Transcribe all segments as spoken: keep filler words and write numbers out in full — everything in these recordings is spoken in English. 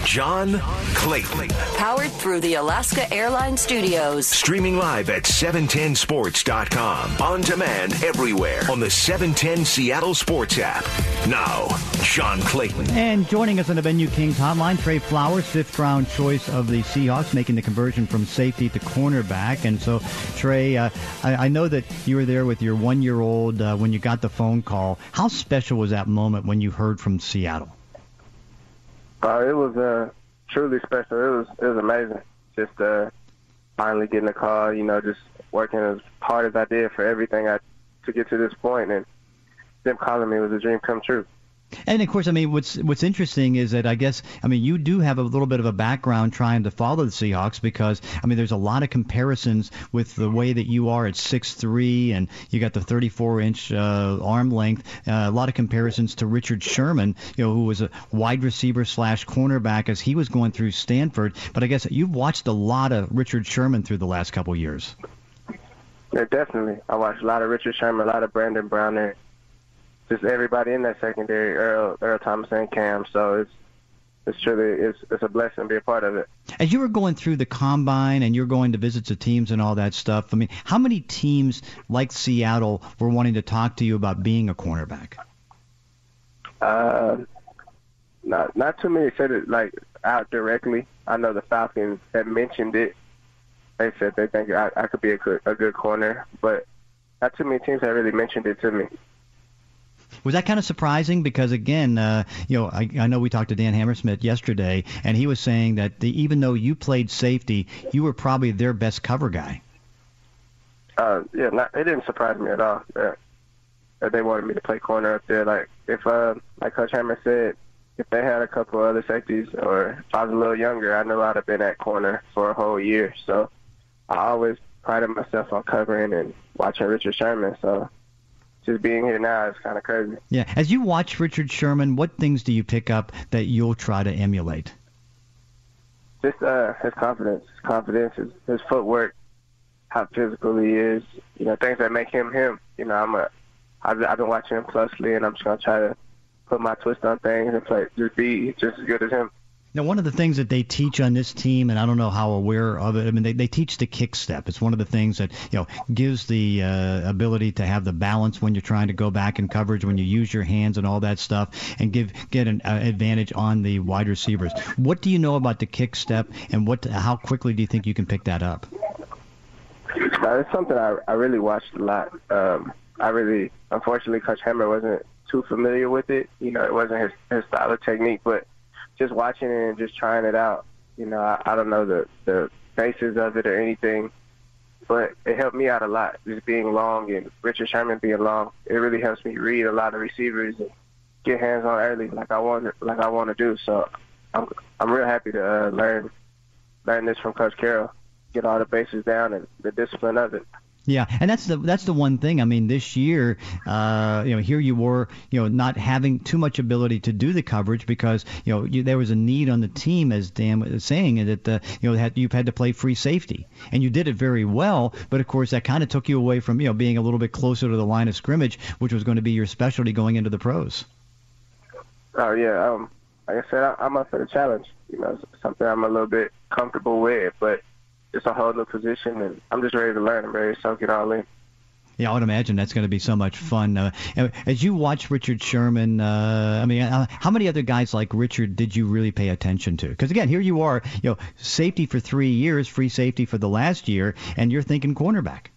John Clayton. Powered through the Alaska Airlines Studios. Streaming live at seven ten sports dot com. On demand everywhere on the seven ten Seattle Sports app. Now, John Clayton. And joining us on the Venue Kings hotline, Trey Flowers, fifth round choice of the Seahawks, making the conversion from safety to cornerback. And so, Trey, uh, I, I know that you were there with your one-year-old uh, when you got the phone call. How special was that moment when you heard from Seattle? Uh, it was uh, truly special. It was it was amazing. Just uh, finally getting a call, you know, just working as hard as I did for everything I to get to this point, and them calling me was a dream come true. And of course, I mean, what's what's interesting is that I guess, I mean, you do have a little bit of a background trying to follow the Seahawks because, I mean, there's a lot of comparisons with the way that you are at six three and you got the thirty-four inch uh, arm length. Uh, a lot of comparisons to Richard Sherman, you know, who was a wide receiver slash cornerback as he was going through Stanford. But I guess you've watched a lot of Richard Sherman through the last couple of years. Yeah, definitely. I watched a lot of Richard Sherman, a lot of Brandon Browner. Just everybody in that secondary, Earl, Earl Thomas and Cam. So it's it's truly it's it's a blessing to be a part of it. As you were going through the combine and you're going to visit the teams and all that stuff, I mean, how many teams like Seattle were wanting to talk to you about being a cornerback? Uh, not not too many said it like out directly. I know the Falcons had mentioned it. They said they think I, I could be a good, a good corner, but not too many teams have really mentioned it to me. Was that kind of surprising? Because, again, uh, you know, I, I know we talked to Dan Hammersmith yesterday, and he was saying that the, even though you played safety, you were probably their best cover guy. Uh, yeah, not, it didn't surprise me at all that, that they wanted me to play corner up there. Like, if, uh, like Coach Hammer said, if they had a couple other safeties or if I was a little younger, I knew I'd have been at corner for a whole year. So I always prided myself on covering and watching Richard Sherman. So just being here now is kind of crazy. Yeah. As you watch Richard Sherman, what things do you pick up that you'll try to emulate? Just uh, his confidence, his confidence, his, his footwork, how physical he is. You know, things that make him him. You know, I'm a, I've, I've been watching him closely, and I'm just gonna try to put my twist on things and play, just be just as good as him. Now, one of the things that they teach on this team, and I don't know how aware of it, I mean, they, they teach the kick step. It's one of the things that, you know, gives the uh, ability to have the balance when you're trying to go back in coverage, when you use your hands and all that stuff, and give get an uh, advantage on the wide receivers. What do you know about the kick step, and what how quickly do you think you can pick that up? Uh, it's something I, I really watched a lot. Um, I really, unfortunately, Coach Hammer wasn't too familiar with it. You know, it wasn't his, his style of technique, but just watching it and just trying it out, you know, I, I don't know the, the basis of it or anything, but it helped me out a lot, just being long and Richard Sherman being long. It really helps me read a lot of receivers and get hands on early like I want like I want to do. So I'm I'm real happy to uh, learn learn this from Coach Carroll, get all the bases down and the discipline of it. Yeah, and that's the that's the one thing. I mean, this year, uh, you know, here you were, you know, not having too much ability to do the coverage because, you know, you, there was a need on the team, as Dan was saying, that uh, you know that you've had to play free safety, and you did it very well. But of course, that kind of took you away from, you know, being a little bit closer to the line of scrimmage, which was going to be your specialty going into the pros. Oh yeah, um, like I said, I, I'm up for the challenge. You know, it's something I'm a little bit comfortable with, but it's a whole new position, and I'm just ready to learn. I'm ready to soak it all in. Yeah, I would imagine that's going to be so much fun. Uh, as you watch Richard Sherman, uh, I mean, uh, how many other guys like Richard did you really pay attention to? Because, again, here you are, you know, safety for three years, free safety for the last year, and you're thinking cornerback.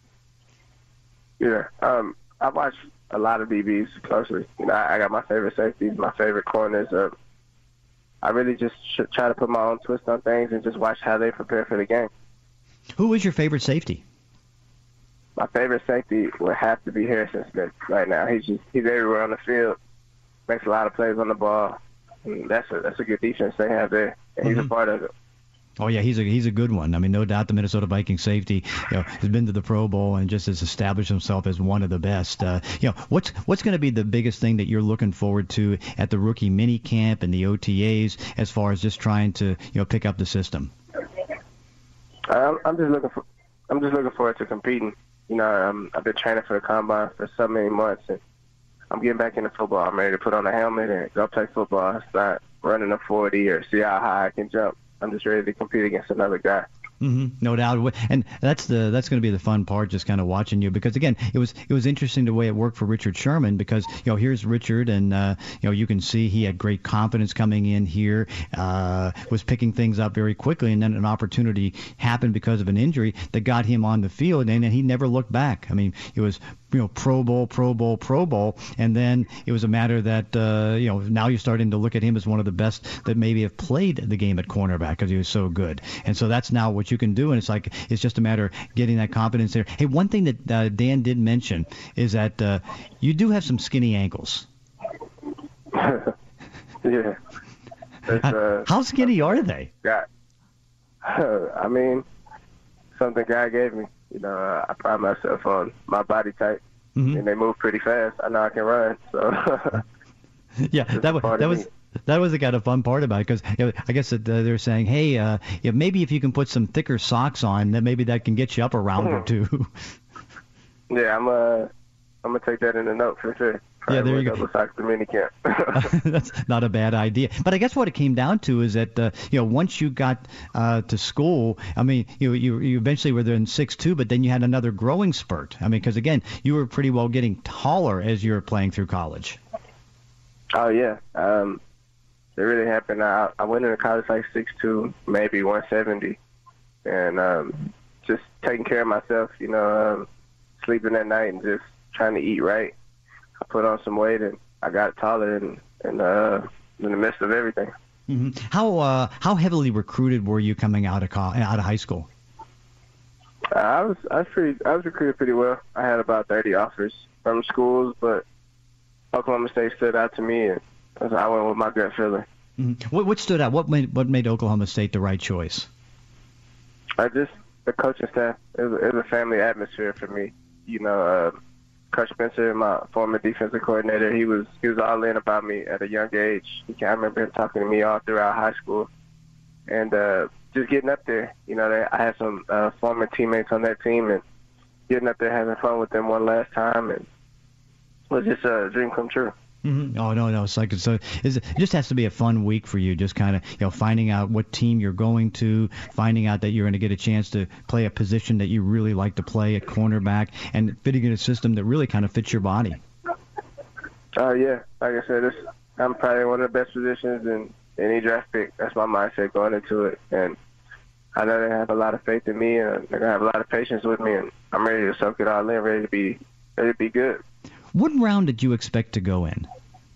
Yeah, um, I watch a lot of D Bs closely. You know, I, I got my favorite safeties, my favorite corners. Uh, I really just try to put my own twist on things and just watch how they prepare for the game. Who is your favorite safety? My favorite safety would have to be Harrison Smith right now. He's just he's everywhere on the field, makes a lot of plays on the ball. And that's a that's a good defense they have there, and he's mm-hmm. a part of it. Oh yeah, he's a he's a good one. I mean, no doubt the Minnesota Vikings safety, you know, has been to the Pro Bowl and just has established himself as one of the best. Uh, you know, what's what's going to be the biggest thing that you're looking forward to at the rookie mini camp and the O T As as far as just trying to, you know, pick up the system? I'm, I'm just looking for I'm just looking forward to competing. You know, um, I've been training for the combine for so many months, and I'm getting back into football. I'm ready to put on a helmet and go play football. It's not running a forty or see how high I can jump. I'm just ready to compete against another guy. Mm-hmm, no doubt, and that's the that's going to be the fun part, just kind of watching you, because again, it was it was interesting the way it worked for Richard Sherman, because you know here's Richard, and uh, you know you can see he had great confidence coming in here, uh, was picking things up very quickly, and then an opportunity happened because of an injury that got him on the field, and, and he never looked back. I mean, it was you know Pro Bowl, Pro Bowl, Pro Bowl, and then it was a matter that uh, you know now you're starting to look at him as one of the best that maybe have played the game at cornerback because he was so good, and so that's now what you can do, and it's like it's just a matter of getting that confidence there. Hey, one thing that uh, Dan did mention is that uh, you do have some skinny ankles. Yeah. Uh, How skinny are they? God. I mean, something God gave me. You know, uh, I pride myself on my body type, mm-hmm. and they move pretty fast. I know I can run, so. Yeah, that was that was. Me. That was the kind of fun part about it, because you know, I guess that, uh, they're saying, hey, uh, yeah, maybe if you can put some thicker socks on, then maybe that can get you up a round or two. Yeah, I'm uh, I'm gonna take that in the note for sure. Probably yeah, there you go. Socks to minicamp. That's not a bad idea. But I guess what it came down to is that uh, you know once you got uh, to school, I mean, you you you eventually were there in six two, but then you had another growing spurt. I mean, because again, you were pretty well getting taller as you were playing through college. Oh yeah. Um, It really happened. I, I went into college like six two, maybe one seventy, and um, just taking care of myself, you know, um, sleeping at night and just trying to eat right. I put on some weight, and I got taller in, in, uh, in the midst of everything. Mm-hmm. How uh, how heavily recruited were you coming out of co- out of high school? Uh, I was I was pretty I was recruited pretty well. I had about thirty offers from schools, but Oklahoma State stood out to me, and I went with my gut feeling. Mm-hmm. What, what stood out? What made what made Oklahoma State the right choice? I just the coaching staff. It was, it was a family atmosphere for me. You know, uh, Coach Spencer, my former defensive coordinator, he was he was all in about me at a young age. I remember him talking to me all throughout high school, and uh, just getting up there. You know, they, I had some uh, former teammates on that team, and getting up there having fun with them one last time, and it was just a dream come true. Mm-hmm. Oh no, no, it's like so. It's, it just has to be a fun week for you. Just kind of, you know, finding out what team you're going to, finding out that you're going to get a chance to play a position that you really like to play at cornerback, and fitting in a system that really kind of fits your body. Oh uh, yeah, like I said, it's, I'm probably one of the best positions in any draft pick. That's my mindset going into it, and I know they have a lot of faith in me, and they're gonna have a lot of patience with me, and I'm ready to soak it all in, ready to be, ready to be good. What round did you expect to go in?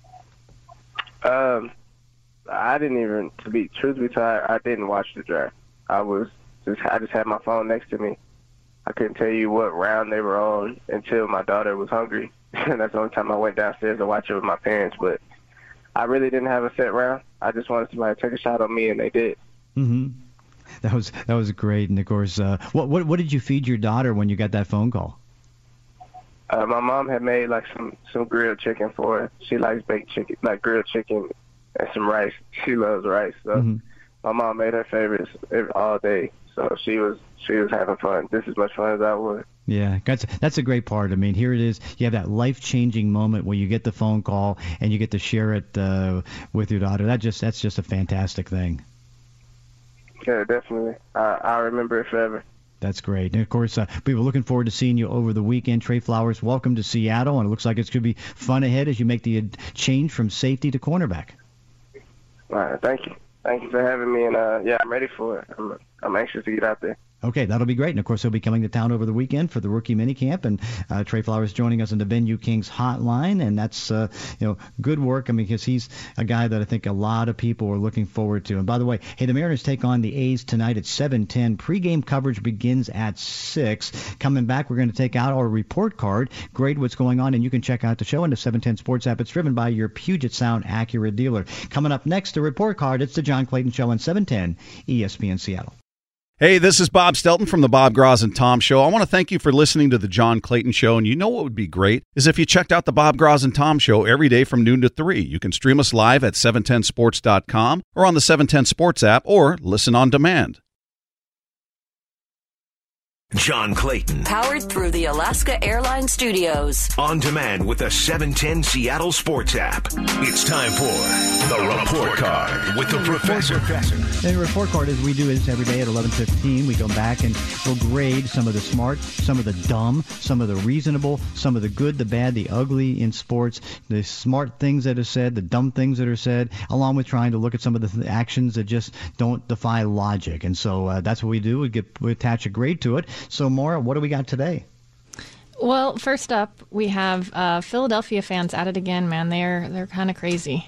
Um, I didn't even, to be truth be told, I didn't watch the draft. I was just, I just had my phone next to me. I couldn't tell you what round they were on until my daughter was hungry, and that's the only time I went downstairs to watch it with my parents. But I really didn't have a set round. I just wanted somebody to take a shot on me, and they did. Mm-hmm. That was that was great. And of course, uh, what what what did you feed your daughter when you got that phone call? Uh, my mom had made like some, some grilled chicken for her. She likes baked chicken, like grilled chicken and some rice. She loves rice, so mm-hmm. my mom made her favorites every, all day. So she was she was having fun, just as much fun as I was. Yeah, that's that's a great part. I mean, here it is. You have that life-changing moment where you get the phone call and you get to share it uh, with your daughter. That just that's just a fantastic thing. Yeah, definitely. I I remember it forever. That's great. And, of course, uh, we were looking forward to seeing you over the weekend. Trey Flowers, welcome to Seattle, and it looks like it's going to be fun ahead as you make the change from safety to cornerback. All right, thank you. Thank you for having me, and, uh, yeah, I'm ready for it. I'm, I'm anxious to get out there. Okay, that'll be great. And, of course, he'll be coming to town over the weekend for the rookie minicamp. And uh, Trey Flowers joining us on the Venue Kings hotline. And that's, uh, you know, good work. I mean, because he's a guy that I think a lot of people are looking forward to. And, by the way, hey, the Mariners take on the A's tonight at seven ten. Pre-game coverage begins at six. Coming back, we're going to take out our report card, grade what's going on, and you can check out the show on the seven ten Sports app. It's driven by your Puget Sound Acura dealer. Coming up next, the report card. It's the John Clayton Show on seven ten E S P N Seattle. Hey, this is Bob Stelton from the Bob Gross and Tom Show. I want to thank you for listening to the John Clayton Show, and you know what would be great is if you checked out the Bob Gross and Tom Show every day from noon to three. You can stream us live at seven ten sports dot com or on the seven ten Sports app or listen on demand. John Clayton. Powered through the Alaska Airlines Studios. On demand with the seven ten Seattle Sports app. It's time for the Report Card with the Professor. And the report card, as we do this every day at eleven fifteen, we go back and we'll grade some of the smart, some of the dumb, some of the reasonable, some of the good, the bad, the ugly in sports, the smart things that are said, the dumb things that are said, along with trying to look at some of the th- actions that just don't defy logic. And so uh, that's what we do. We, get, we attach a grade to it. So, Maura, what do we got today? Well, first up, we have uh, Philadelphia fans at it again, man. They're they're kind of crazy.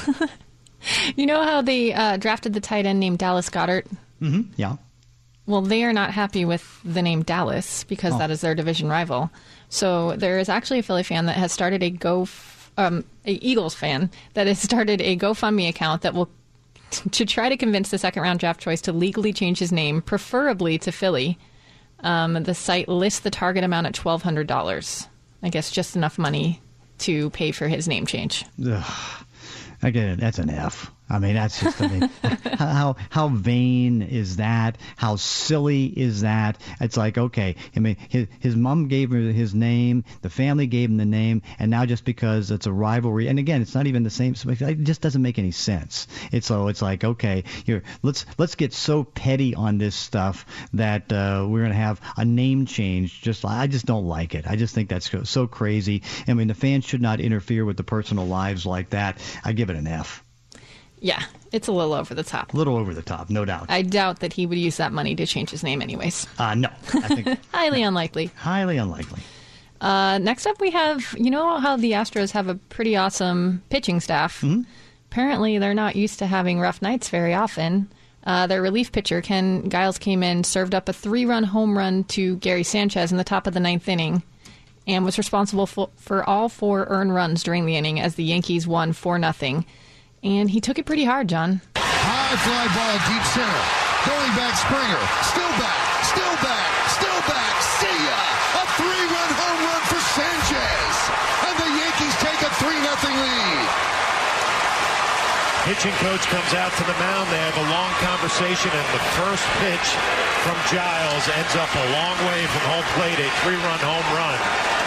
You know how they uh, drafted the tight end named Dallas Goedert? Mm-hmm. Yeah. Well, they are not happy with the name Dallas because Oh. that is their division rival. So there is actually a Philly fan that has started a Go, um, a Eagles fan that has started a GoFundMe account that will to try to convince the second round draft choice to legally change his name, preferably to Philly. Um, the site lists the target amount at twelve hundred dollars. I guess just enough money to pay for his name change. Ugh. Again, that's an F. I mean, that's just, I mean, how how vain is that? How silly is that? It's like, okay, I mean, his, his mom gave him his name, the family gave him the name, and now just because it's a rivalry, and again, it's not even the same, it just doesn't make any sense. It's so it's like, okay, here, let's let's get so petty on this stuff that uh, we're gonna have a name change. Just I just don't like it. I just think that's so crazy. I mean, the fans should not interfere with the personal lives like that. I give it an F. Yeah, it's a little over the top. A little over the top, no doubt. I doubt that he would use that money to change his name anyways. Uh, no, I think Highly unlikely. highly unlikely. Uh, next up, we have, you know how the Astros have a pretty awesome pitching staff? Mm-hmm. Apparently, they're not used to having rough nights very often. Uh, their relief pitcher, Ken Giles, came in, served up a three-run home run to Gary Sanchez in the top of the ninth inning, and was responsible for, for all four earned runs during the inning as the Yankees won four nothing. And he took it pretty hard, John. High fly ball, deep center. Going back, Springer. Still back, still back, still back. See ya! A three-run home run for Sanchez. And the Yankees take a three nothing lead. Pitching coach comes out to the mound. They have a long conversation, and the first pitch from Giles ends up a long way from home plate, a three-run home run.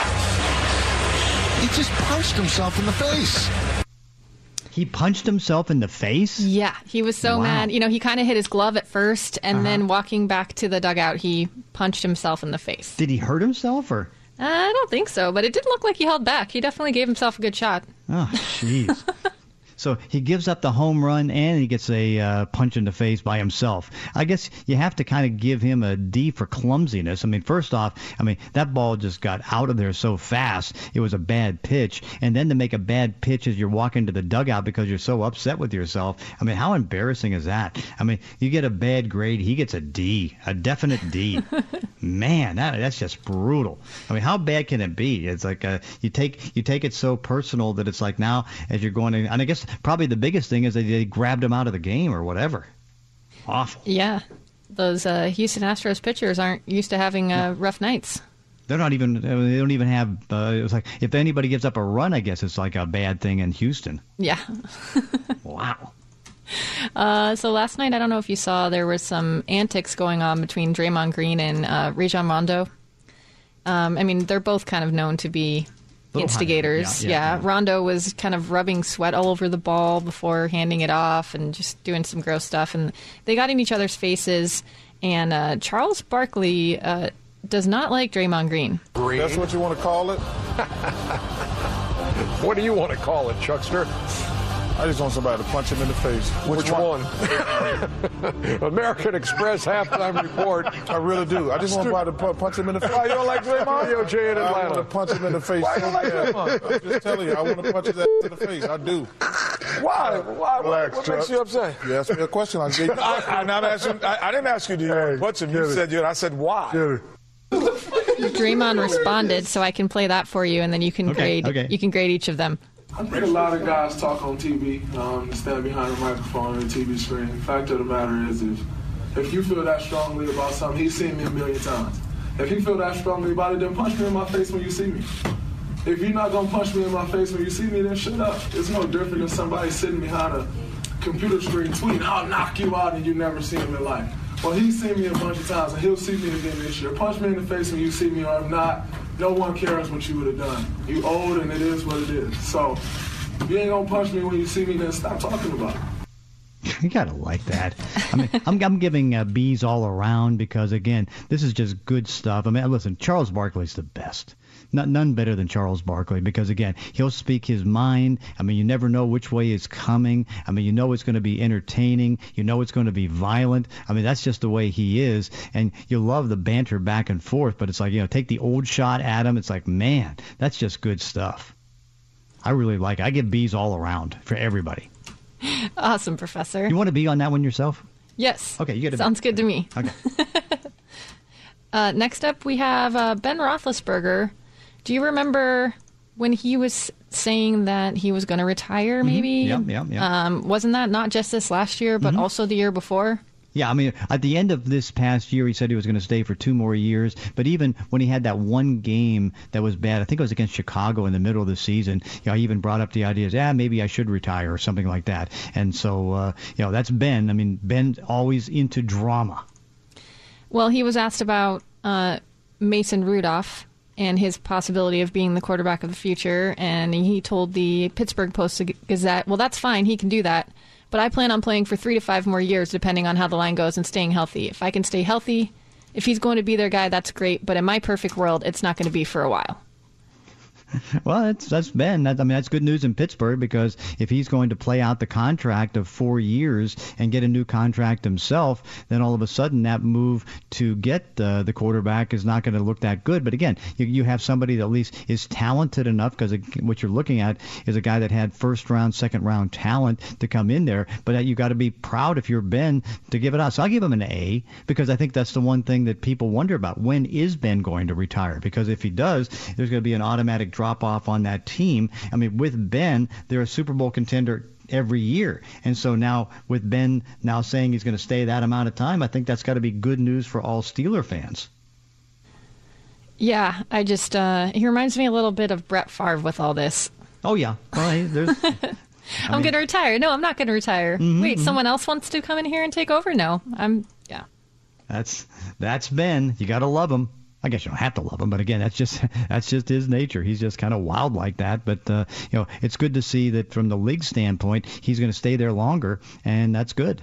He just punched himself in the face. He punched himself in the face? Yeah, he was so Wow. mad. You know, he kind of hit his glove at first, and Uh-huh. then walking back to the dugout, he punched himself in the face. Did he hurt himself or? I don't think so, but it didn't look like he held back. He definitely gave himself a good shot. Oh, jeez. So he gives up the home run and he gets a uh, punch in the face by himself. I guess you have to kind of give him a D for clumsiness. I mean, first off, I mean, that ball just got out of there so fast. It was a bad pitch. And then to make a bad pitch as you're walking to the dugout because you're so upset with yourself. I mean, how embarrassing is that? I mean, you get a bad grade. He gets a D, a definite D. Man, that, that's just brutal. I mean, how bad can it be? It's like uh, you take you take it so personal that it's like now as you're going to, and I guess probably the biggest thing is that they grabbed him out of the game or whatever. Awful. Yeah, those uh, Houston Astros pitchers aren't used to having uh, rough nights. They're not even, they don't even have, uh, it was like, if anybody gives up a run, I guess it's like a bad thing in Houston. Yeah. Wow. Uh, so last night, I don't know if you saw, there was some antics going on between Draymond Green and uh, Rajon Rondo. Um, I mean, they're both kind of known to be Little instigators. higher. Yeah, Yeah, yeah, yeah. Rondo was kind of rubbing sweat all over the ball before handing it off and just doing some gross stuff. And they got in each other's faces. And uh, Charles Barkley uh, does not like Draymond Green. That's what you want to call it? What do you want to call it, Chuckster? I just want somebody to punch him in the face. Which, one? American Express halftime report. I really do. I just want somebody to pu- punch him in the face. Why you don't like Draymond? O J in I want Atlanta. to punch him in the face. Why you so don't like bad. Draymond? I'm just telling you, I want to punch his ass in the face. I do. Why? Why? Relax, what Chuck. makes you upset? You asked me a question. I gave you. I, I'm not asking. I, I didn't ask you, do you want to punch him? You said you. I said why? Draymond responded, so I can play that for you, and then you can Okay, grade. okay. You can grade each of them. I think a lot of guys talk on T V, um, stand behind a microphone and a T V screen. The fact of the matter is, if if you feel that strongly about something, he's seen me a million times. If you feel that strongly about it, then punch me in my face when you see me. If you're not gonna punch me in my face when you see me, then shut up. It's no different than somebody sitting behind a computer screen tweeting, "I'll knock you out," and you never see him in life. Well, he's seen me a bunch of times, and he'll see me again this year. Punch me in the face when you see me, or if not, no one cares what you would have done. You old, and it is what it is. So if you ain't going to punch me when you see me, then stop talking about it. You gotta like that. I mean, I'm, I'm giving uh, B's all around because, again, this is just good stuff. I mean, listen, Charles Barkley's the best. Not, none better than Charles Barkley because, again, he'll speak his mind. I mean, you never know which way it's coming. I mean, you know it's going to be entertaining. You know it's going to be violent. I mean, that's just the way he is. And you love the banter back and forth, but it's like, you know, take the old shot at him. It's like, man, that's just good stuff. I really like it. I give B's all around for everybody. Awesome, Professor. You want to be on that one yourself? Yes. Okay, you get it. Sounds good to me. Okay. uh, next up, we have uh, Ben Roethlisberger. Do you remember when he was saying that he was going to retire, maybe? Mm-hmm. Yeah, yeah, yeah. Um, wasn't that not just this last year, but mm-hmm. also the year before? Yeah, I mean, at the end of this past year, he said he was going to stay for two more years. But even when he had that one game that was bad, I think it was against Chicago in the middle of the season, you know, he even brought up the idea, yeah, maybe I should retire or something like that. And so, uh, you know, that's Ben. I mean, Ben's always into drama. Well, he was asked about uh, Mason Rudolph and his possibility of being the quarterback of the future. And he told the Pittsburgh Post-Gazette, well, that's fine. He can do that. But I plan on playing for three to five more years, depending on how the line goes, and staying healthy. If I can stay healthy, if he's going to be their guy, that's great. But in my perfect world, it's not going to be for a while. Well, that's that's Ben. That, I mean, that's good news in Pittsburgh because if he's going to play out the contract of four years and get a new contract himself, then all of a sudden that move to get uh, the quarterback is not going to look that good. But again, you, you have somebody that at least is talented enough because what you're looking at is a guy that had first round, second round talent to come in there. But you got to be proud if you're Ben to give it out. So I'll give him an A because I think that's the one thing that people wonder about. When is Ben going to retire? Because if he does, there's going to be an automatic drop off on that team. I mean, with Ben, they're a Super Bowl contender every year. And so now with Ben now saying he's going to stay that amount of time, I think that's got to be good news for all Steeler fans. Yeah, I just, uh, he reminds me a little bit of Brett Favre with all this. Oh, yeah. Well, hey, there's... I'm mean, going to retire. No, I'm not going to retire. Mm-hmm, Wait, mm-hmm. someone else wants to come in here and take over? No, I'm, yeah. That's, that's Ben. You got to love him. I guess you don't have to love him, but again, that's just that's just his nature. He's just kind of wild like that. But uh, you know, it's good to see that from the league standpoint, he's going to stay there longer, and that's good.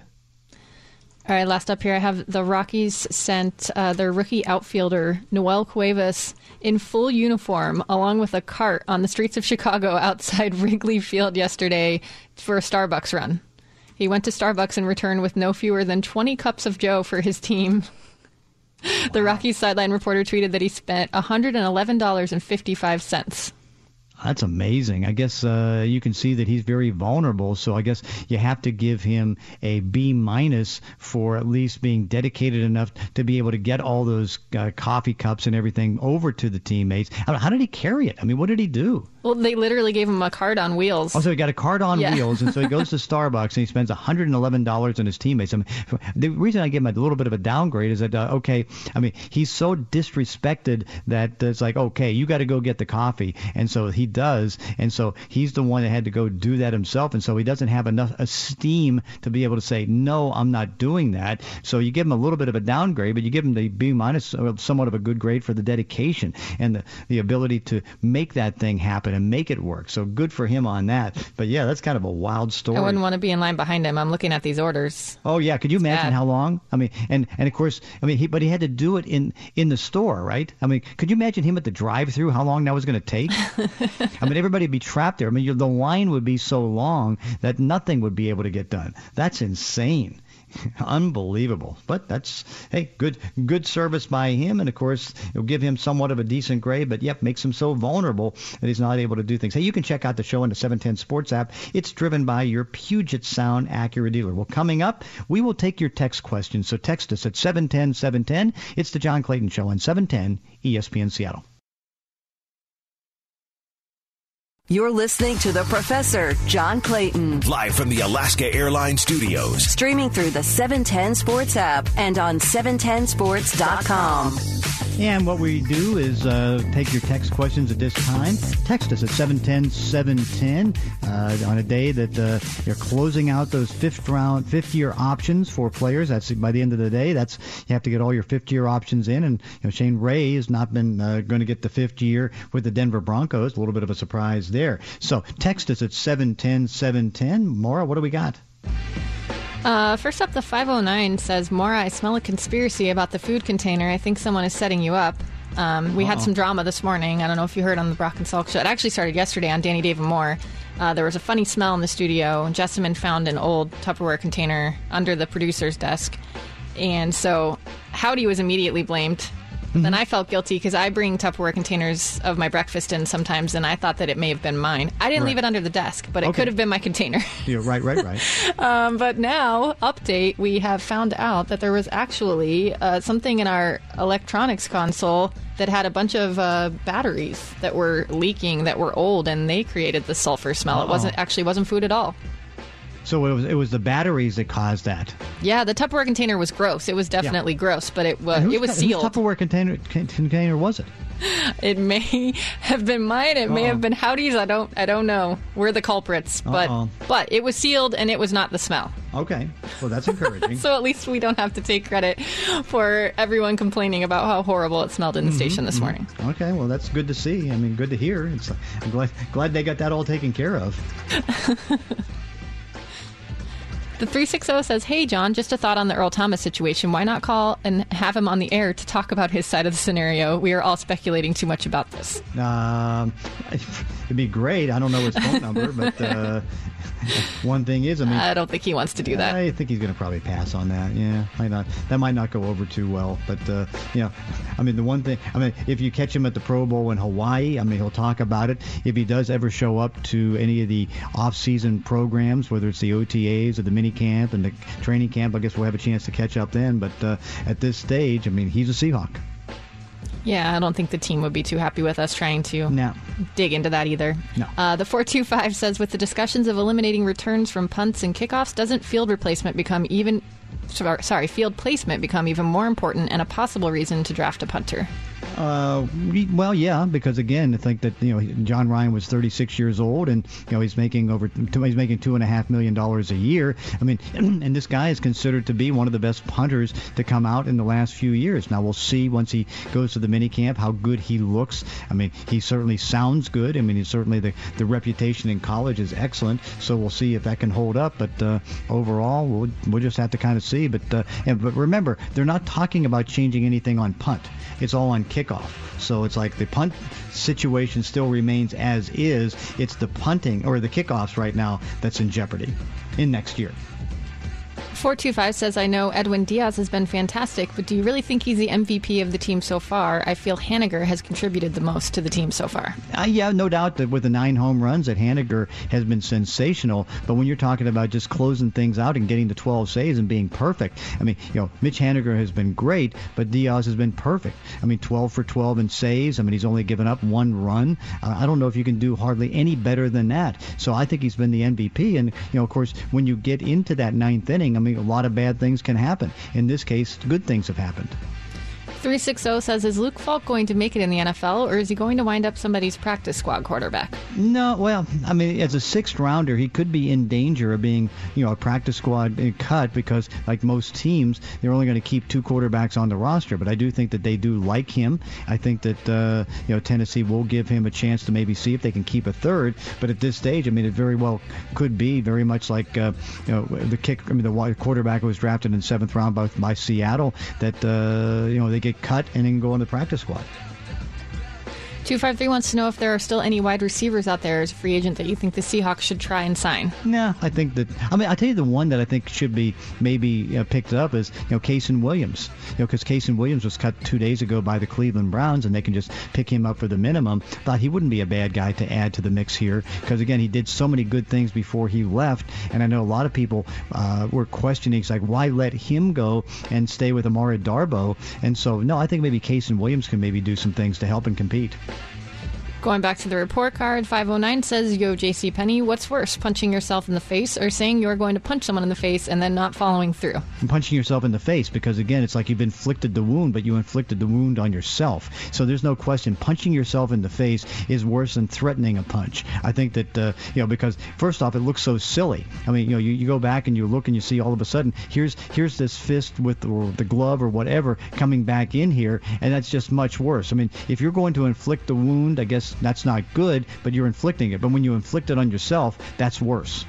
All right, last up here, I have the Rockies sent uh, their rookie outfielder Noel Cuevas in full uniform, along with a cart, on the streets of Chicago outside Wrigley Field yesterday for a Starbucks run. He went to Starbucks and returned with no fewer than twenty cups of Joe for his team. Wow. The Rockies sideline reporter tweeted that he spent one hundred eleven dollars and fifty-five cents. That's amazing. I guess uh, you can see that he's very vulnerable, so I guess you have to give him a B minus for at least being dedicated enough to be able to get all those uh, coffee cups and everything over to the teammates. How, how did he carry it? I mean, what did he do? Well, they literally gave him a cart on wheels. Oh, so he got a cart on yeah. wheels, and so he goes to Starbucks and he spends one hundred eleven dollars on his teammates. I mean, the reason I give him a little bit of a downgrade is that, uh, okay, I mean, he's so disrespected that it's like, okay, you got to go get the coffee, and so he does, and so he's the one that had to go do that himself, and so he doesn't have enough esteem to be able to say, no, I'm not doing that. So you give him a little bit of a downgrade, but you give him the B minus, somewhat of a good grade for the dedication and the, the ability to make that thing happen and make it work. So good for him on that. But yeah, that's kind of a wild story. I wouldn't want to be in line behind him. I'm looking at these orders. Oh yeah, could you it's imagine bad. How long? I mean, and and of course, I mean, he but he had to do it in in the store, right? I mean, could you imagine him at the drive-through? How long that was going to take? I mean, everybody would be trapped there. I mean, the line would be so long that nothing would be able to get done. That's insane. Unbelievable. But that's, hey, good good service by him, and of course it'll give him somewhat of a decent grade, but yep, makes him so vulnerable that he's not able to do things. Hey, you can check out the show in the seven ten Sports app. It's driven by your Puget Sound Acura dealer. Well, coming up, we will take your text questions, so text us at seven ten seven ten. It's the John Clayton Show on seven ten E S P N Seattle. You're listening to The Professor, John Clayton. Live from the Alaska Airlines Studios. Streaming through the seven ten Sports app and on seven ten sports dot com. And what we do is uh, take your text questions at this time. Text us at seven ten seven ten uh, on a day that uh, you're closing out those fifth round, fifth year options for players. That's by the end of the day. That's you have to get all your fifth year options in. And you know, Shane Ray has not been uh, going to get the fifth year with the Denver Broncos. A little bit of a surprise there. So text us at seven ten seven ten. Maura, what do we got? Uh, first up, the five oh nine says, Maura, I smell a conspiracy about the food container. I think someone is setting you up. Um, we Uh-oh. had some drama this morning. I don't know if you heard on the Brock and Salk show. It actually started yesterday on Danny Dave and More. Uh, there was a funny smell in the studio. Jessamine found an old Tupperware container under the producer's desk. And so Howdy was immediately blamed. Then I felt guilty because I bring Tupperware containers of my breakfast in sometimes, and I thought that it may have been mine. I didn't right. leave it under the desk, but it okay. could have been my container. Yeah, right, right, right. um, but now, update, we have found out that there was actually uh, something in our electronics console that had a bunch of uh, batteries that were leaking, that were old, and they created the sulfur smell. Uh-oh. It wasn't actually wasn't food at all. So it was it was the batteries that caused that. Yeah, the Tupperware container was gross. It was definitely yeah. gross, but it was it was whose sealed. Whose Tupperware container container was it? It may have been mine. It Uh-oh. may have been Howdy's. I don't I don't know. We're the culprits, but Uh-oh. but it was sealed and it was not the smell. Okay, well that's encouraging. So at least we don't have to take credit for everyone complaining about how horrible it smelled in the mm-hmm, station this morning. Mm-hmm. Okay, well that's good to see. I mean, good to hear. It's I'm glad glad they got that all taken care of. The three sixty says, hey, John, just a thought on the Earl Thomas situation. Why not call and have him on the air to talk about his side of the scenario? We are all speculating too much about this. Um, it'd be great. I don't know his phone number, but uh, one thing is, I mean... I don't think he wants to do that. I think he's going to probably pass on that, yeah. Might not, that might not go over too well, but, uh, you know, I mean, the one thing... I mean, if you catch him at the Pro Bowl in Hawaii, I mean, he'll talk about it. If he does ever show up to any of the off-season programs, whether it's the O T As or the mini camp and the training camp, I guess we'll have a chance to catch up then. But uh, at this stage, I mean, he's a Seahawk. Yeah, I don't think the team would be too happy with us trying to no. dig into that either. No. Uh, the four two five says, with the discussions of eliminating returns from punts and kickoffs, doesn't field replacement become even... Sorry, field placement become even more important and a possible reason to draft a punter? Uh, well, yeah, because again, I think that you know John Ryan was thirty-six years old, and you know he's making over he's making two and a half million dollars a year. I mean, and this guy is considered to be one of the best punters to come out in the last few years. Now we'll see once he goes to the minicamp how good he looks. I mean, he certainly sounds good. I mean, he's certainly the the reputation in college is excellent. So we'll see if that can hold up. But uh, overall, we'll we'll just have to kind of see. But uh, and, but remember, they're not talking about changing anything on punt. It's all on kickoff. So it's like the punt situation still remains as is. It's the punting or the kickoffs right now that's in jeopardy in next year. four two five says, I know Edwin Diaz has been fantastic, but do you really think he's the M V P of the team so far? I feel Haniger has contributed the most to the team so far. Uh, yeah, no doubt that with the nine home runs that Haniger has been sensational. But when you're talking about just closing things out and getting to twelve saves and being perfect, I mean, you know, Mitch Haniger has been great, but Diaz has been perfect. I mean, twelve for twelve in saves. I mean, he's only given up one run. Uh, I don't know if you can do hardly any better than that. So I think he's been the M V P. And, you know, of course, when you get into that ninth inning, I mean, a lot of bad things can happen. In this case, good things have happened. three sixty says, is Luke Falk going to make it in the N F L, or is he going to wind up somebody's practice squad quarterback? No, well, I mean, as a sixth rounder, he could be in danger of being, you know, a practice squad cut because, like most teams, they're only going to keep two quarterbacks on the roster. But I do think that they do like him. I think that, uh, you know, Tennessee will give him a chance to maybe see if they can keep a third. But at this stage, I mean, it very well could be very much like, uh, you know, the kick. I mean, the quarterback who was drafted in the seventh round by, by Seattle. That, uh, you know, they get cut and then go on the practice squad. two five three wants to know if there are still any wide receivers out there as a free agent that you think the Seahawks should try and sign. No, I think that, I mean, I'll tell you the one that I think should be maybe uh, picked up is, you know, Kasen Williams. You know, because Kasen Williams was cut two days ago by the Cleveland Browns, and they can just pick him up for the minimum. Thought he wouldn't be a bad guy to add to the mix here, because, again, he did so many good things before he left, and I know a lot of people uh, were questioning, it's like, why let him go and stay with Amara Darboh? And so, no, I think maybe Kasen Williams can maybe do some things to help and compete. Going back to the report card, five oh nine says, yo, JCPenney, what's worse, punching yourself in the face or saying you're going to punch someone in the face and then not following through? And punching yourself in the face because, again, it's like you've inflicted the wound, but you inflicted the wound on yourself. So there's no question. Punching yourself in the face is worse than threatening a punch. I think that, uh, you know, because first off, it looks so silly. I mean, you know, you, you go back and you look and you see all of a sudden, here's here's this fist with the, or the glove or whatever coming back in here, and that's just much worse. I mean, if you're going to inflict the wound, I guess that's not good, but you're inflicting it. But when you inflict it on yourself, that's worse.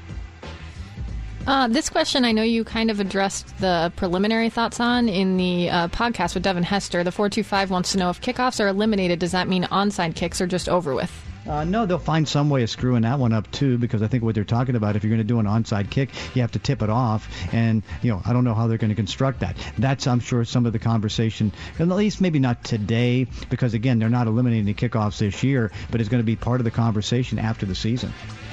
Uh, this question, I know you kind of addressed the preliminary thoughts on in the uh, podcast with Devin Hester. The four two five wants to know if kickoffs are eliminated, does that mean onside kicks are just over with? Uh, no, they'll find some way of screwing that one up, too, because I think what they're talking about, if you're going to do an onside kick, you have to tip it off. And, you know, I don't know how they're going to construct that. That's, I'm sure, some of the conversation, and at least maybe not today, because, again, they're not eliminating the kickoffs this year, but it's going to be part of the conversation after the season.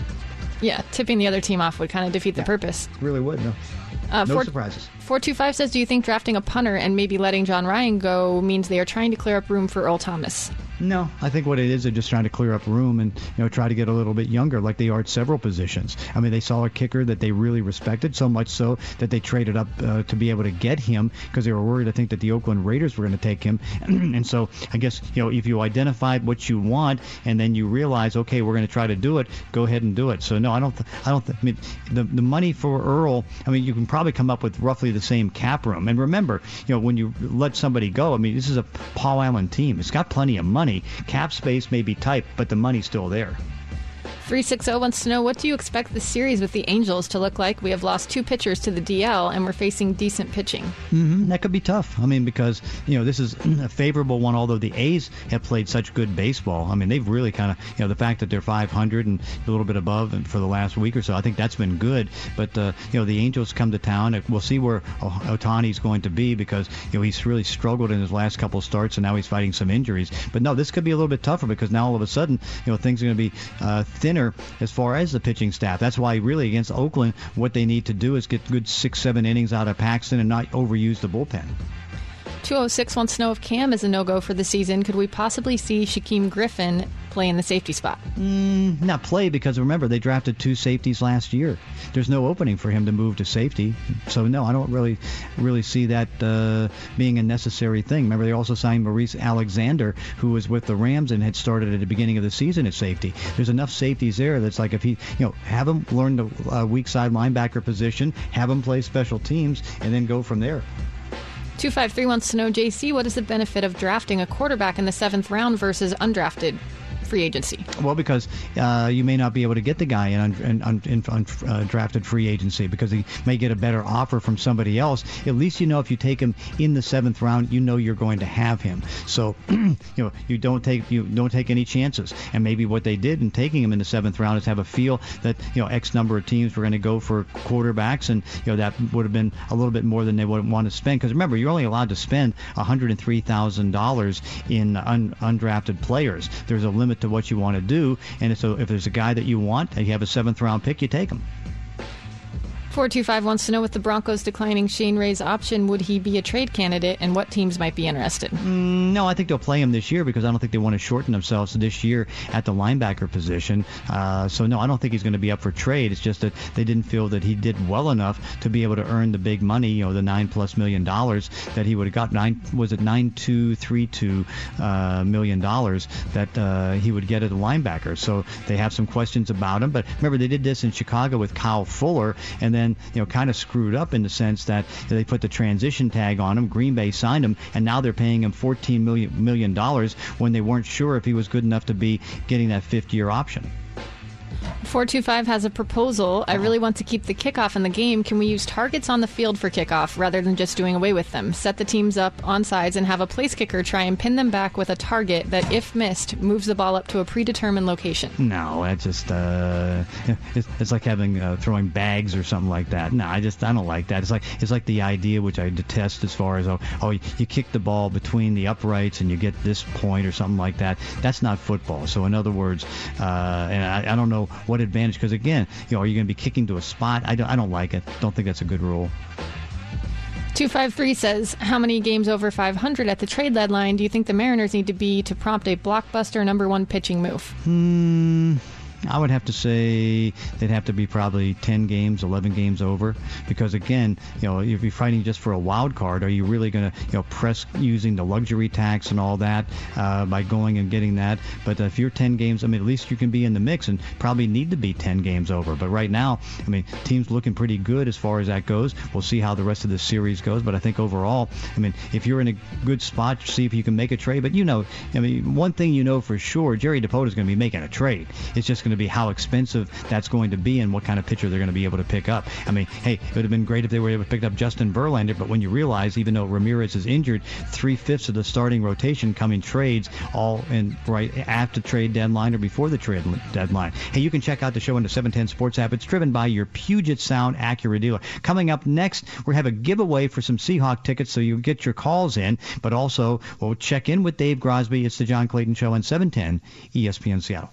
Yeah, tipping the other team off would kind of defeat the yeah, purpose. Really would, no. Uh, no four, surprises. four two five says, do you think drafting a punter and maybe letting John Ryan go means they are trying to clear up room for Earl Thomas? No, I think what it is, they're just trying to clear up room and, you know, try to get a little bit younger like they are at several positions. I mean, they saw a kicker that they really respected, so much so that they traded up uh, to be able to get him because they were worried, I think, that the Oakland Raiders were going to take him. And so I guess, you know, if you identify what you want and then you realize, okay, we're going to try to do it, go ahead and do it. So, no, I don't th- I don't th- I mean, the, the money for Earl, I mean, you can probably come up with roughly the same cap room. And remember, you know, when you let somebody go, I mean, this is a Paul Allen team. It's got plenty of money. Cap space may be tight, but the money's still there. three sixty wants to know, what do you expect the series with the Angels to look like? We have lost two pitchers to the D L, and we're facing decent pitching. Mm-hmm. That could be tough. I mean, because, you know, this is a favorable one, although the A's have played such good baseball. I mean, they've really kind of, you know, the fact that they're five hundred and a little bit above and for the last week or so, I think that's been good. But, uh, you know, the Angels come to town. We'll see where Ohtani's going to be because, you know, he's really struggled in his last couple of starts, and now he's fighting some injuries. But, no, this could be a little bit tougher because now all of a sudden, you know, things are going to be uh, thinner as far as the pitching staff. That's why really against Oakland, what they need to do is get good six, seven innings out of Paxton and not overuse the bullpen. two oh six wants to know if Cam is a no-go for the season. Could we possibly see Shaquem Griffin play in the safety spot? Mm, not play because, remember, they drafted two safeties last year. There's no opening for him to move to safety. So, no, I don't really really see that uh, being a necessary thing. Remember, they also signed Maurice Alexander, who was with the Rams and had started at the beginning of the season at safety. There's enough safeties there that's like if he, you know, have him learn the uh, weak side linebacker position, have him play special teams, and then go from there. two five three wants to know, J C, what is the benefit of drafting a quarterback in the seventh round versus undrafted free agency? Well, because uh, you may not be able to get the guy in, un- in, un- in undrafted uh, free agency because he may get a better offer from somebody else. At least you know if you take him in the seventh round, you know you're going to have him. So you know you don't take you don't take any chances. And maybe what they did in taking him in the seventh round is have a feel that you know X number of teams were going to go for quarterbacks, and you know that would have been a little bit more than they would want to spend. Because remember, you're only allowed to spend one hundred three thousand dollars in un- undrafted players. There's a limit to what you want to do, and so if there's a guy that you want and you have a seventh round pick, you take him. four two five wants to know, with the Broncos declining Shane Ray's option, would he be a trade candidate, and what teams might be interested? Mm, no, I think they'll play him this year because I don't think they want to shorten themselves this year at the linebacker position. Uh, so, no, I don't think he's going to be up for trade. It's just that they didn't feel that he did well enough to be able to earn the big money, you know, the nine-plus million dollars that he would have got. Nine, was it nine two three two uh, million dollars that uh, he would get as a linebacker? So they have some questions about him. But remember, they did this in Chicago with Kyle Fuller, and then you know, kind of screwed up in the sense that they put the transition tag on him. Green Bay signed him, and now they're paying him fourteen million dollars when they weren't sure if he was good enough to be getting that fifth-year option. four two five has a proposal. I really want to keep the kickoff in the game. Can we use targets on the field for kickoff rather than just doing away with them? Set the teams up on sides and have a place kicker try and pin them back with a target that, if missed, moves the ball up to a predetermined location. No, that's just uh, it's, it's like having uh, throwing bags or something like that. No, I just I don't like that. It's like it's like the idea, which I detest, as far as oh, oh you kick the ball between the uprights and you get this point or something like that. That's not football. So in other words, uh, and I, I don't know what advantage, because again, you know, are you going to be kicking to a spot? I don't, I don't like it. Don't think that's a good rule. two five three says, how many games over five hundred at the trade deadline do you think the Mariners need to be to prompt a blockbuster number one pitching move? Hmm... I would have to say they'd have to be probably ten games, eleven games over, because again, you know, if you're fighting just for a wild card, are you really going to, you know, press using the luxury tax and all that uh, by going and getting that? But if you're ten games, I mean, at least you can be in the mix and probably need to be ten games over. But right now, I mean, team's looking pretty good as far as that goes. We'll see how the rest of the series goes. But I think overall, I mean, if you're in a good spot, see if you can make a trade. But you know, I mean, one thing you know for sure, Jerry Dipoto is going to be making a trade. It's just going to to be how expensive that's going to be and what kind of pitcher they're going to be able to pick up. I mean, hey, it would have been great if they were able to pick up Justin Verlander, but when you realize, even though Ramirez is injured, three-fifths of the starting rotation come in trades, all in right after trade deadline or before the trade deadline. Hey, you can check out the show in the seven ten Sports app. It's driven by your Puget Sound Acura dealer. Coming up next, we have a giveaway for some Seahawk tickets, so you get your calls in, but also we'll check in with Dave Grosby. It's the John Clayton Show on seven ten E S P N Seattle.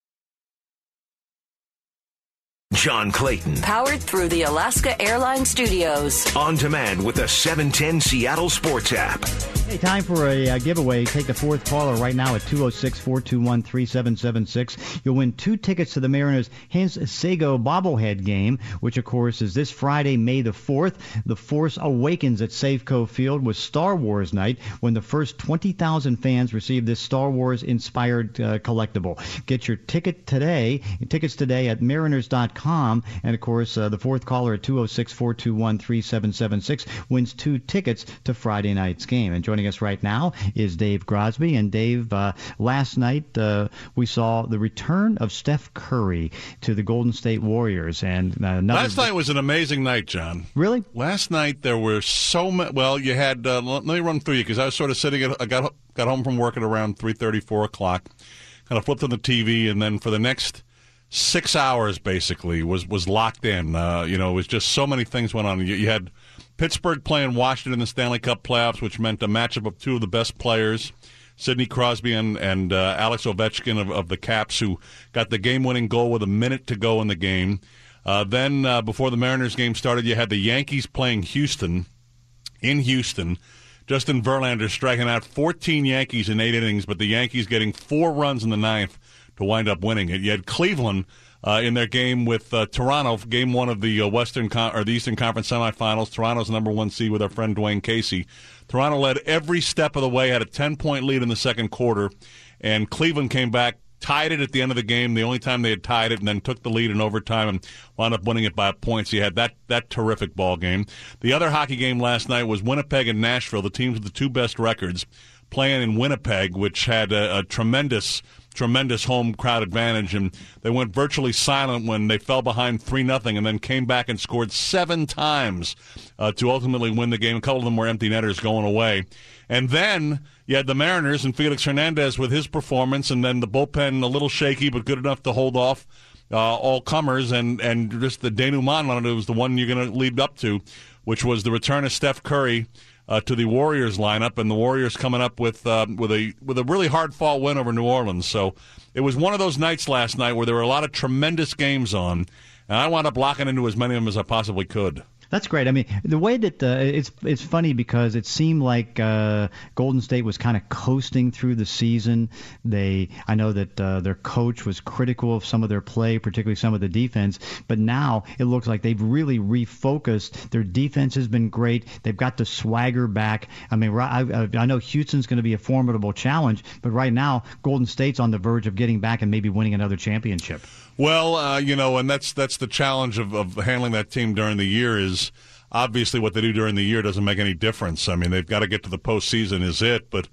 John Clayton. Powered through the Alaska Airlines Studios. On demand with the seven ten Seattle Sports app. Hey, time for a uh, giveaway. Take the fourth caller right now at two oh six, four two one, three seven seven six. You'll win two tickets to the Mariners Hens Sago bobblehead game, which, of course, is this Friday, May the fourth. The Force awakens at Safeco Field with Star Wars Night when the first twenty thousand fans receive this Star Wars-inspired uh, collectible. Get your ticket today, tickets today at mariners dot com. And, of course, uh, the fourth caller at two oh six, four two one, three seven seven six wins two tickets to Friday night's game. And joining us right now is Dave Grosby. And, Dave, uh, last night uh, we saw the return of Steph Curry to the Golden State Warriors. And uh, another... Last night was an amazing night, John. Really? Last night there were so many. Well, you had, uh, let me run through you because I was sort of sitting, at, I got, got home from work at around three thirty, four o'clock, kind of flipped on the T V, and then for the next six hours basically was was locked in. Uh, you know, it was just so many things went on. You, you had Pittsburgh playing Washington in the Stanley Cup playoffs, which meant a matchup of two of the best players, Sidney Crosby and, and uh, Alex Ovechkin of, of the Caps, who got the game-winning goal with a minute to go in the game. Uh, then uh, before the Mariners game started, you had the Yankees playing Houston in Houston. Justin Verlander striking out fourteen Yankees in eight innings, but the Yankees getting four runs in the ninth to wind up winning it. You had Cleveland uh, in their game with uh, Toronto, game one of the uh, Western Con- or the Eastern Conference semifinals. Toronto's number one seed with our friend Dwayne Casey. Toronto led every step of the way, had a ten-point lead in the second quarter, and Cleveland came back, tied it at the end of the game, the only time they had tied it, and then took the lead in overtime and wound up winning it by a point. So you had that, that terrific ball game. The other hockey game last night was Winnipeg and Nashville, the teams with the two best records, playing in Winnipeg, which had a, a tremendous tremendous home crowd advantage, and they went virtually silent when they fell behind three nothing and then came back and scored seven times uh, to ultimately win the game. A couple of them were empty netters going away. And then you had the Mariners and Felix Hernandez with his performance, and then the bullpen a little shaky but good enough to hold off uh, all comers, and, and just the denouement on it was the one you're going to lead up to, which was the return of Steph Curry Uh, to the Warriors lineup, and the Warriors coming up with uh, with a with a really hard fought win over New Orleans. So it was one of those nights last night where there were a lot of tremendous games on, and I wound up locking into as many of them as I possibly could. That's great. I mean, the way that uh, it's it's funny because it seemed like uh, Golden State was kind of coasting through the season. They, I know that uh, their coach was critical of some of their play, particularly some of the defense. But now it looks like they've really refocused. Their defense has been great. They've got the swagger back. I mean, I, I know Houston's going to be a formidable challenge, but right now Golden State's on the verge of getting back and maybe winning another championship. Well, uh, you know, and that's that's the challenge of, of handling that team during the year is obviously what they do during the year doesn't make any difference. I mean, they've got to get to the postseason is it, but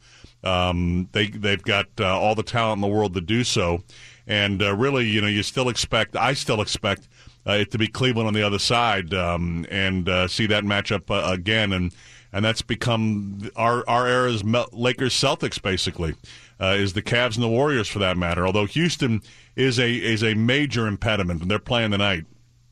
um, they, they've got uh, all the talent in the world to do so. And uh, really, you know, you still expect, I still expect uh, it to be Cleveland on the other side um, and uh, see that matchup uh, again. And, and that's become our, our era's Lakers-Celtics, basically, uh, is the Cavs and the Warriors for that matter, although Houston is a is a major impediment, and they're playing tonight,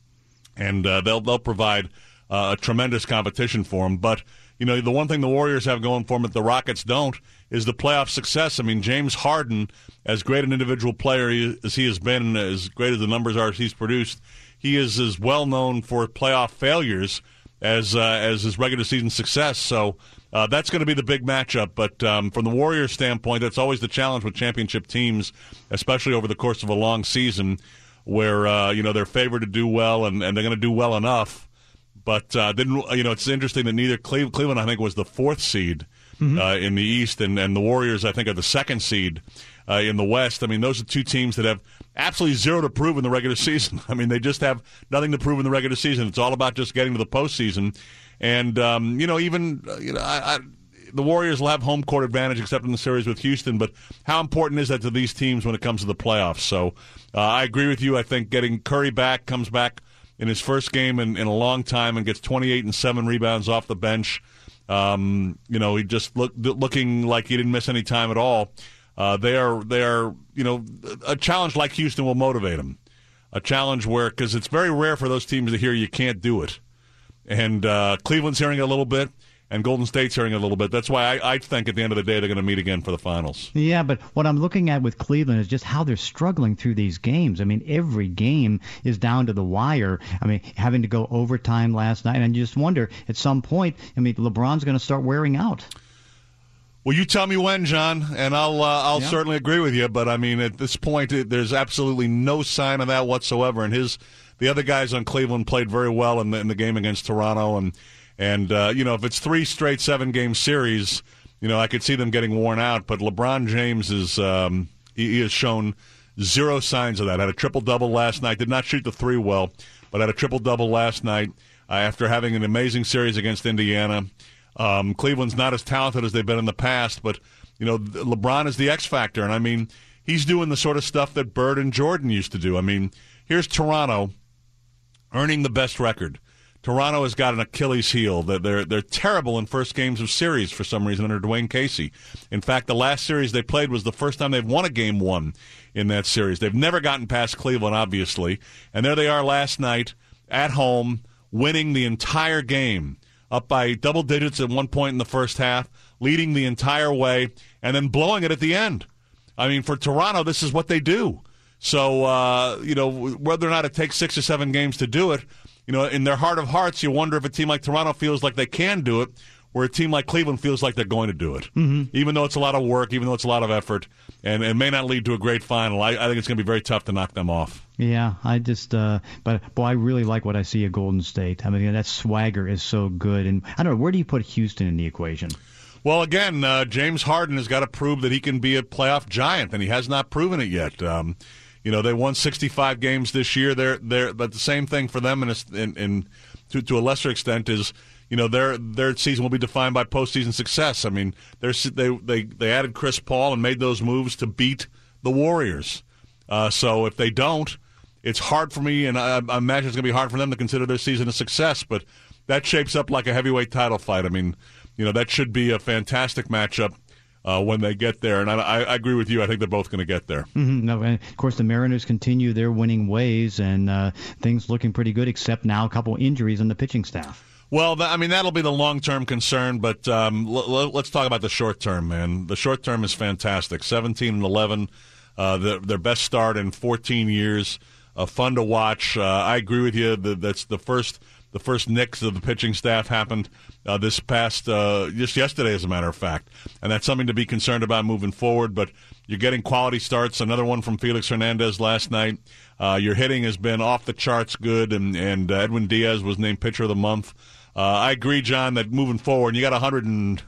and uh, they'll they'll provide uh, a tremendous competition for them. But you know, the one thing the Warriors have going for them that the Rockets don't is the playoff success. I mean, James Harden, as great an individual player as he has been, as great as the numbers are he's produced, he is as well known for playoff failures as uh, as his regular season success. So uh, that's going to be the big matchup. But um, from the Warriors' standpoint, that's always the challenge with championship teams, especially over the course of a long season, where uh, you know they're favored to do well and, and they're going to do well enough. But uh, then you know it's interesting that neither Cleveland, Cleveland I think, was the fourth seed mm-hmm. uh, in the East, and, and the Warriors, I think, are the second seed uh, in the West. I mean, those are two teams that have absolutely zero to prove in the regular season. I mean, they just have nothing to prove in the regular season. It's all about just getting to the postseason. And, um, you know, even, uh, you know, I, I, the Warriors will have home court advantage except in the series with Houston, but how important is that to these teams when it comes to the playoffs? So uh, I agree with you. I think getting Curry back, comes back in his first game in, in a long time and gets twenty-eight and seven rebounds off the bench. Um, you know, he just look, looking like he didn't miss any time at all. Uh, they are, they are, you know, a challenge like Houston will motivate them. A challenge where, because it's very rare for those teams to hear you can't do it. And uh, Cleveland's hearing it a little bit, and Golden State's hearing it a little bit. That's why I, I think at the end of the day they're going to meet again for the finals. Yeah, but what I'm looking at with Cleveland is just how they're struggling through these games. I mean, every game is down to the wire. I mean, having to go overtime last night, and you just wonder at some point, I mean, LeBron's going to start wearing out. Well, you tell me when, John, and I'll uh, I'll yeah. certainly agree with you. But I mean, at this point, it, there's absolutely no sign of that whatsoever. And his the other guys on Cleveland played very well in the, in the game against Toronto. And and uh, you know, if it's three straight seven game series, you know, I could see them getting worn out. But LeBron James is um, he, he has shown zero signs of that. Had a triple double last night. Did not shoot the three well, but had a triple double last night uh, after having an amazing series against Indiana. Um, Cleveland's not as talented as they've been in the past, but, you know, LeBron is the X factor. And, I mean, he's doing the sort of stuff that Bird and Jordan used to do. I mean, here's Toronto earning the best record. Toronto has got an Achilles heel. They're, they're, they're terrible in first games of series for some reason under Dwayne Casey. In fact, the last series they played was the first time they've won a game one in that series. They've never gotten past Cleveland, obviously. And there they are last night at home winning the entire game. Up by double digits at one point in the first half, leading the entire way, and then blowing it at the end. I mean, for Toronto, this is what they do. So, uh, you know, whether or not it takes six or seven games to do it, you know, in their heart of hearts, you wonder if a team like Toronto feels like they can do it, where a team like Cleveland feels like they're going to do it. Mm-hmm. Even though it's a lot of work, even though it's a lot of effort, and it may not lead to a great final, I, I think it's going to be very tough to knock them off. Yeah, I just, uh, but boy, I really like what I see at Golden State. I mean, that swagger is so good. And I don't know, where do you put Houston in the equation? Well, again, uh, James Harden has got to prove that he can be a playoff giant, and he has not proven it yet. Um, you know, they won sixty-five games this year. They're, they're, but the same thing for them, in, a, in, in to, to a lesser extent, is you know their their season will be defined by postseason success. I mean, they they they added Chris Paul and made those moves to beat the Warriors. Uh, so if they don't, it's hard for me, and I, I imagine it's going to be hard for them to consider their season a success. But that shapes up like a heavyweight title fight. I mean, you know, that should be a fantastic matchup uh, when they get there. And I, I agree with you. I think they're both going to get there. Mm-hmm. No, and of course, the Mariners continue their winning ways, and uh, things looking pretty good, except now a couple injuries on the pitching staff. Well, I mean, that'll be the long-term concern, but um, l- l- let's talk about the short-term, man. The short-term is fantastic. seventeen and eleven, uh, the, their best start in fourteen years. Uh, fun to watch. Uh, I agree with you. The, that's the first the first nicks of the pitching staff happened uh, this past, uh, just yesterday, as a matter of fact. And that's something to be concerned about moving forward, but you're getting quality starts. Another one from Felix Hernandez last night. Uh, your hitting has been off the charts good, and, and uh, Edwin Diaz was named Pitcher of the Month. Uh, I agree, John, that moving forward, you got one hundred and,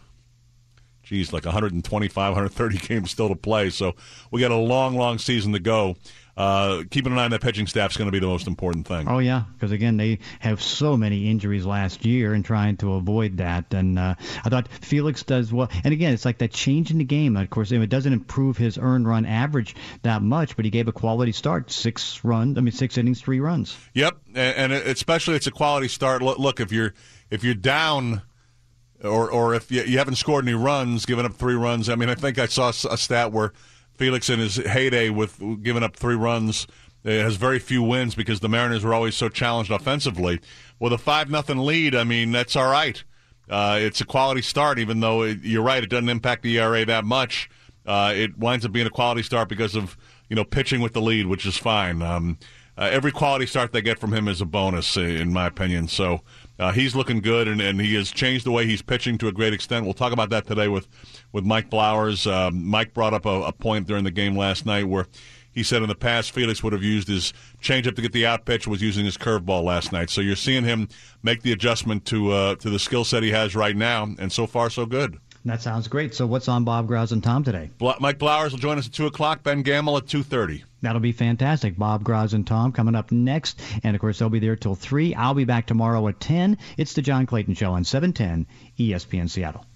geez, like one twenty-five, one thirty games still to play. So we got a long, long season to go. Uh, keeping an eye on that pitching staff is going to be the most important thing. Oh, yeah, because, again, they have so many injuries last year and trying to avoid that. And uh, I thought Felix does well. And, again, it's like that change in the game. Of course, it doesn't improve his earned run average that much, but he gave a quality start, six runs, I mean, six innings, three runs. Yep, and, and especially it's a quality start. Look, if you're if you're down or, or if you, you haven't scored any runs, giving up three runs, I mean, I think I saw a stat where Felix in his heyday with giving up three runs has very few wins because the Mariners were always so challenged offensively. With a five nothing lead, I mean, that's all right. Uh, it's a quality start, even though it, you're right, it doesn't impact the E R A that much. Uh, it winds up being a quality start because of, you know, pitching with the lead, which is fine. Um, uh, every quality start they get from him is a bonus, uh, in my opinion. So uh, he's looking good, and, and he has changed the way he's pitching to a great extent. We'll talk about that today with, with Mike Blowers. Uh, Mike brought up a, a point during the game last night where he said in the past Felix would have used his changeup to get the out pitch, was using his curveball last night. So you're seeing him make the adjustment to uh, to the skill set he has right now, and so far so good. That sounds great. So what's on Bob Grouse and Tom today? Mike Blowers will join us at two o'clock, Ben Gamble at two thirty. That'll be fantastic. Bob Grouse and Tom coming up next. And, of course, they'll be there till three. I'll be back tomorrow at ten. It's the John Clayton Show on seven ten E S P N Seattle.